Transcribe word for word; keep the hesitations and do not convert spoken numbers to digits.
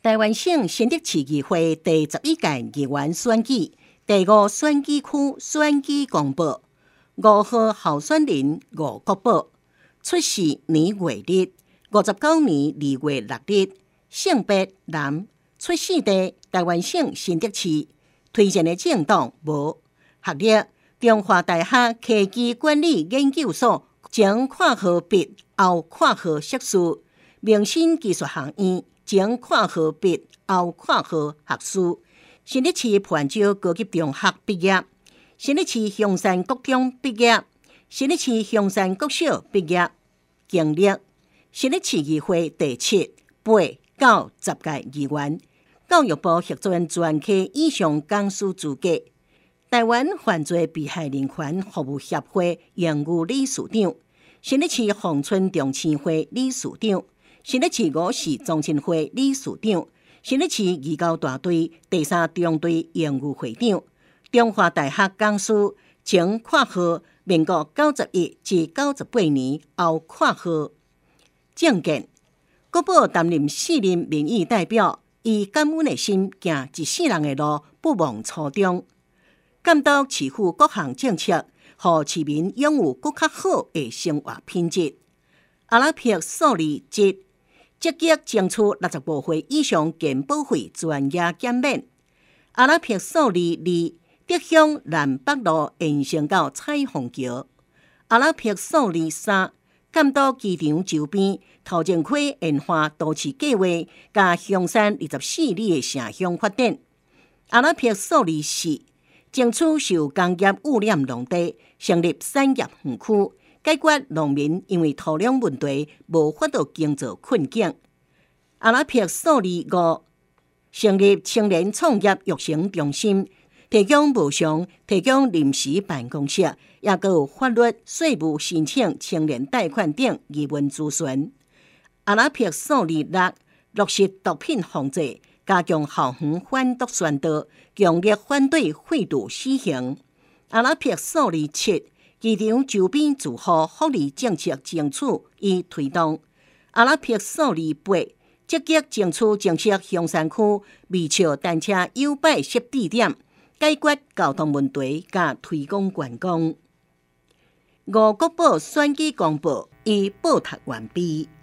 台湾省新竹市议会第十一届议员选举第五选举区选举公布，五号候选人吴国宝，出世年月日五十九年二月六日，性别男，出世地台湾省新竹市，推荐的政党无，学历中华大学科技管理研究所前括号毕后括号硕士，明新技术学院前括号毕后括号学士，新竹市普安州高级中学毕业，新竹市香山国中毕业，新竹市香山国小毕业，经历新竹市议会第七、八、九、十届议员，教育部协助专科以上讲师资格，台湾犯罪被害人权服务协会营务理事长，新竹市芳村中青会理事长，新竹市五市中青会理事长，新竹市义教大队第三中队营务会长，中华大学讲师，前括号民国九十一至九十八年后括号政见，国宝担任四任民意代表，以感恩的心行一世人的路，不忘初衷。监督市府各项政策，让市民拥有更较好的生活品质。阿拉伯数字一，积极争取六十五岁以上健保费全额减免。阿拉伯数字二，德乡南北路延伸到彩虹桥。阿拉伯数字三，监督机场周边头前溪沿化都市计划，加香山二十四里的城乡发展。阿拉伯数字四，争取受工业污染农地成立产业园区，解决农民因为土壤问题无法度经营困境。阿拉伯数字五，成立青年创业育成中心，提供无偿、提供临时办公室，也佮有法律、税务申请、青年贷款等疑问咨询。阿拉伯数字六，落实毒品防治，加强校园反毒宣导，强烈反对废除死刑。阿拉伯数字七，机场周边住户福利政策争取与推动。阿拉伯数字八，积极争取建设香山区未笑单车优摆设地点，解决交通问题，加推广观光。吴国宝选举公布已报读完毕。